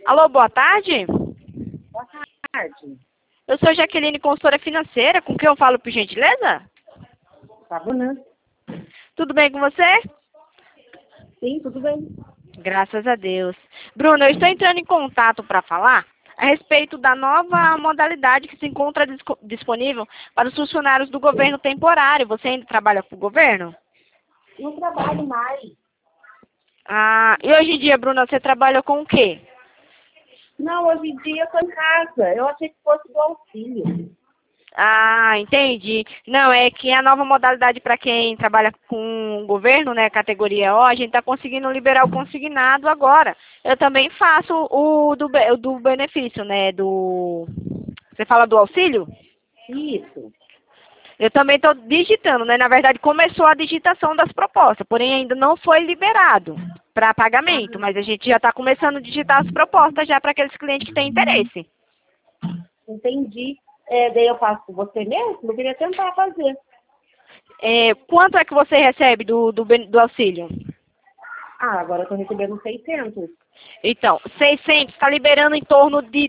Alô, boa tarde. Boa tarde. Eu sou Jaqueline, consultora financeira. Com quem eu falo, por gentileza? Tá bom, né? Tudo bem com você? Sim, tudo bem. Graças a Deus. Bruna, eu estou entrando em contato para falar a respeito da nova modalidade que se encontra disponível para os funcionários do governo temporário. Você ainda trabalha com o governo? Não trabalho mais. Ah, e hoje em dia, Bruna, você trabalha com o quê? Não, hoje em dia eu tô em casa. Eu achei que fosse do auxílio. Ah, entendi. Não, é que a nova modalidade para quem trabalha com o governo, né, categoria O, a gente está conseguindo liberar o consignado agora. Eu também faço o do benefício, né, do... Você fala do auxílio? Isso. Eu também estou digitando, né? Na verdade, começou a digitação das propostas, porém ainda não foi liberado para Ah, pagamento, mas a gente já está começando a digitar as propostas já para aqueles clientes que têm interesse. entendi. Daí eu faço com você mesmo? Eu queria tentar fazer. Quanto é que você recebe do auxílio? Ah, agora eu tô recebendo 600. Então, 600 está liberando em torno de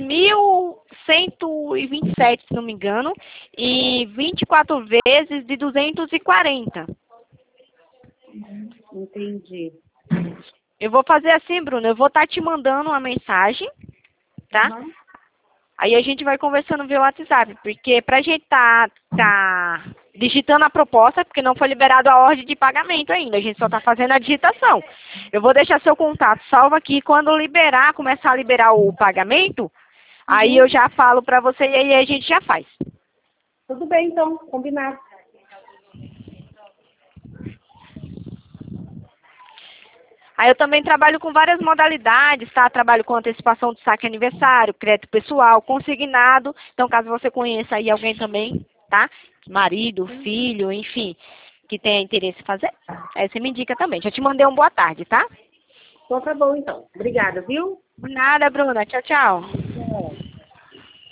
3.127, se não me engano, e 24 vezes de 240. Entendi. Eu vou fazer assim, Bruno, eu vou estar te mandando uma mensagem, tá? Uhum. Aí a gente vai conversando via WhatsApp, porque pra gente tá digitando a proposta, porque não foi liberado a ordem de pagamento ainda, a gente só tá fazendo a digitação. Eu vou deixar seu contato salvo aqui, quando liberar, começar a liberar o pagamento, aí eu Uhum. já falo pra você e aí a gente já faz. Tudo bem, então. Combinado. Aí eu também trabalho com várias modalidades, tá? Trabalho com antecipação de saque aniversário, crédito pessoal, consignado. Então, caso você conheça aí alguém também, tá? Marido, filho, enfim, que tenha interesse em fazer, aí você me indica também. Já te mandei um boa tarde, tá? Então tá bom, então. Obrigada, viu? Por nada, Bruna. Tchau, tchau.